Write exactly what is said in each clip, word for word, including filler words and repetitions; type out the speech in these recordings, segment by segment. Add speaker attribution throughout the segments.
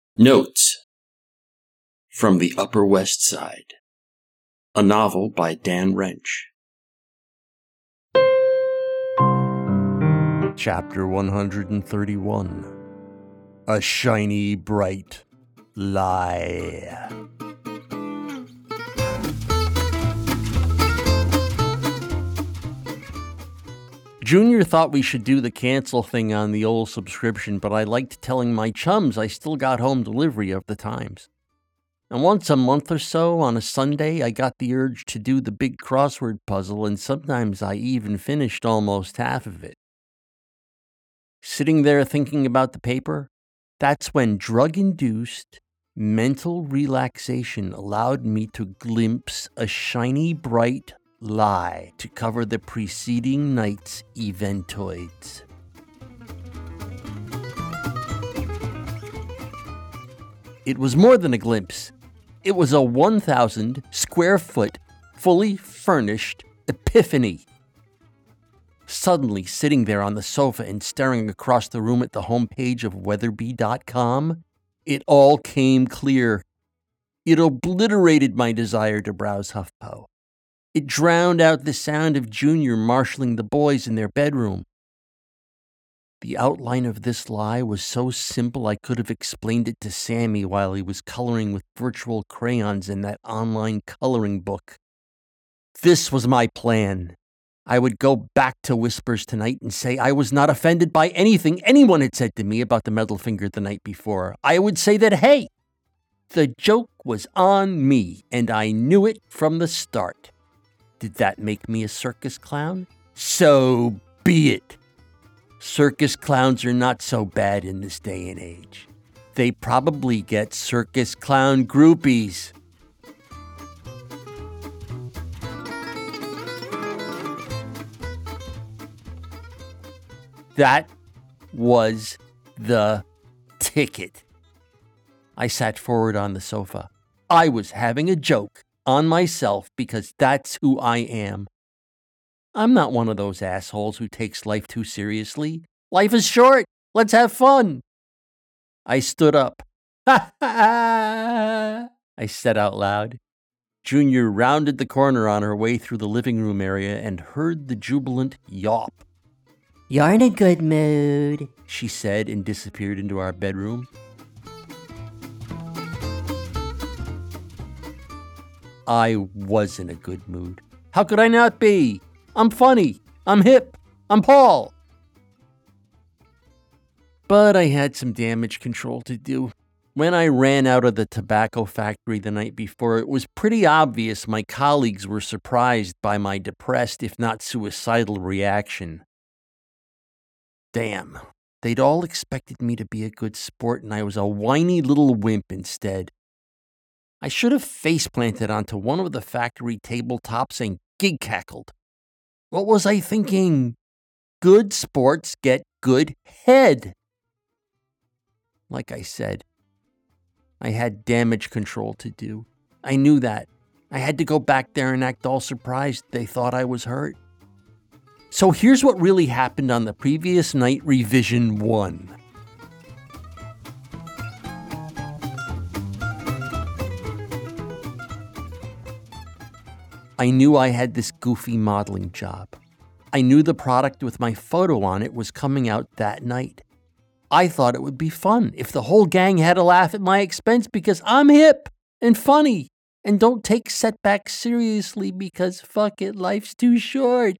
Speaker 1: Notes from the Upper West Side, a novel by Dan Wrench.
Speaker 2: Chapter one hundred thirty-one. A Shiny Bright Lie. Junior thought we should do the cancel thing on the old subscription, but I liked telling my chums I still got home delivery of the Times. And once a month or so, on a Sunday, I got the urge to do the big crossword puzzle, and sometimes I even finished almost half of it. Sitting there thinking about the paper, that's when drug-induced mental relaxation allowed me to glimpse a shiny bright lie to cover the preceding night's eventoids. It was more than a glimpse. It was a one thousand square foot, fully furnished epiphany. Suddenly, sitting there on the sofa and staring across the room at the homepage of Weatherby dot com, it all came clear. It obliterated my desire to browse HuffPo. It drowned out the sound of Junior marshalling the boys in their bedroom. The outline of this lie was so simple I could have explained it to Sammy while he was coloring with virtual crayons in that online coloring book. This was my plan. I would go back to Whispers tonight and say I was not offended by anything anyone had said to me about the metal finger the night before. I would say that, hey, the joke was on me, and I knew it from the start. Did that make me a circus clown? So be it. Circus clowns are not so bad in this day and age. They probably get circus clown groupies. That was the ticket. I sat forward on the sofa. I was having a joke on myself because that's who I am. I'm not one of those assholes who takes life too seriously. Life is short. Let's have fun. I stood up. Ha ha! I said out loud. Junior rounded the corner on her way through the living room area and heard the jubilant yawp.
Speaker 3: "You're in a good mood,"
Speaker 2: she said and disappeared into our bedroom. I was in a good mood. How could I not be? I'm funny. I'm hip. I'm Paul. But I had some damage control to do. When I ran out of the tobacco factory the night before, it was pretty obvious my colleagues were surprised by my depressed, if not suicidal, reaction. Damn, they'd all expected me to be a good sport, and I was a whiny little wimp instead. I should have face-planted onto one of the factory tabletops and gig-cackled. What was I thinking? Good sports get good head. Like I said, I had damage control to do. I knew that. I had to go back there and act all surprised they thought I was hurt. So here's what really happened on the previous night, revision one. I knew I had this goofy modeling job. I knew the product with my photo on it was coming out that night. I thought it would be fun if the whole gang had a laugh at my expense because I'm hip and funny and don't take setbacks seriously because fuck it, life's too short.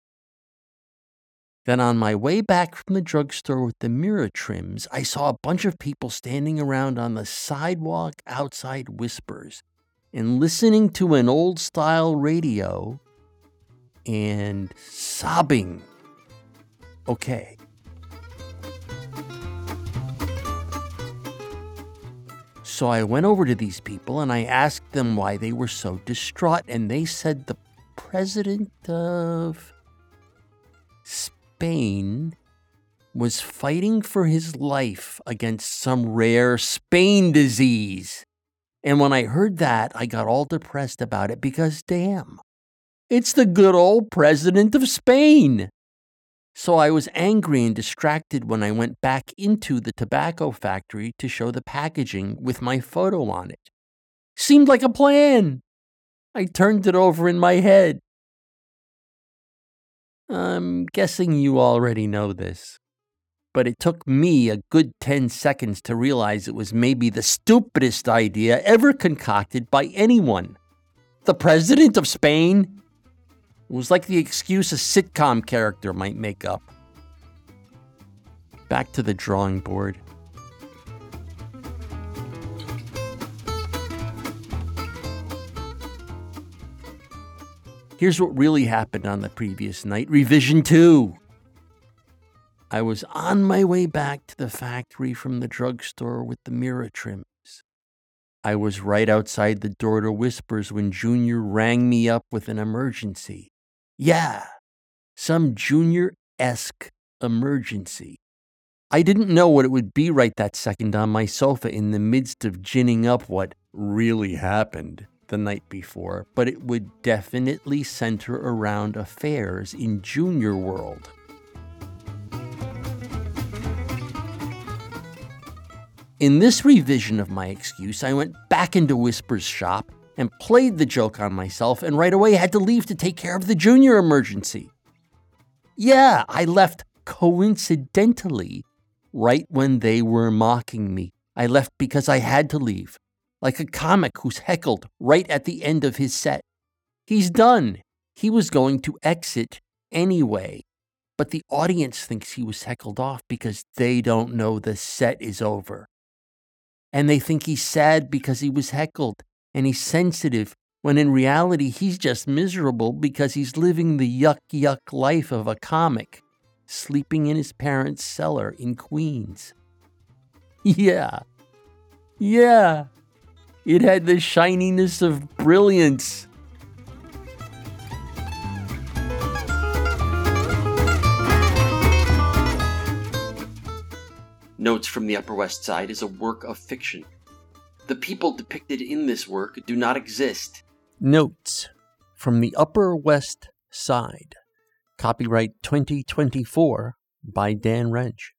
Speaker 2: Then on my way back from the drugstore with the mirror trims, I saw a bunch of people standing around on the sidewalk outside Whispers and listening to an old-style radio and sobbing. Okay. So I went over to these people and I asked them why they were so distraught, and they said the president of Spain was fighting for his life against some rare Spain disease. And when I heard that, I got all depressed about it because, damn, it's the good old president of Spain. So I was angry and distracted when I went back into the tobacco factory to show the packaging with my photo on it. Seemed like a plan. I turned it over in my head. I'm guessing you already know this, but it took me a good ten seconds to realize it was maybe the stupidest idea ever concocted by anyone. The president of Spain? It was like the excuse a sitcom character might make up. Back to the drawing board. Here's what really happened on the previous night. Revision two. I was on my way back to the factory from the drugstore with the mirror trims. I was right outside the door to Whispers when Junior rang me up with an emergency. Yeah, some Junior-esque emergency. I didn't know what it would be right that second on my sofa in the midst of ginning up what really happened the night before, but it would definitely center around affairs in Junior World. In this revision of my excuse, I went back into Whisper's shop and played the joke on myself, and right away had to leave to take care of the Junior emergency. Yeah, I left coincidentally right when they were mocking me. I left because I had to leave, like a comic who's heckled right at the end of his set. He's done. He was going to exit anyway, but the audience thinks he was heckled off because they don't know the set is over. And they think he's sad because he was heckled, and he's sensitive, when in reality he's just miserable because he's living the yuck-yuck life of a comic, sleeping in his parents' cellar in Queens. Yeah, yeah, it had the shininess of brilliance.
Speaker 1: Notes from the Upper West Side is a work of fiction. The people depicted in this work do not exist.
Speaker 2: Notes from the Upper West Side. Copyright twenty twenty-four by Dan Wrench.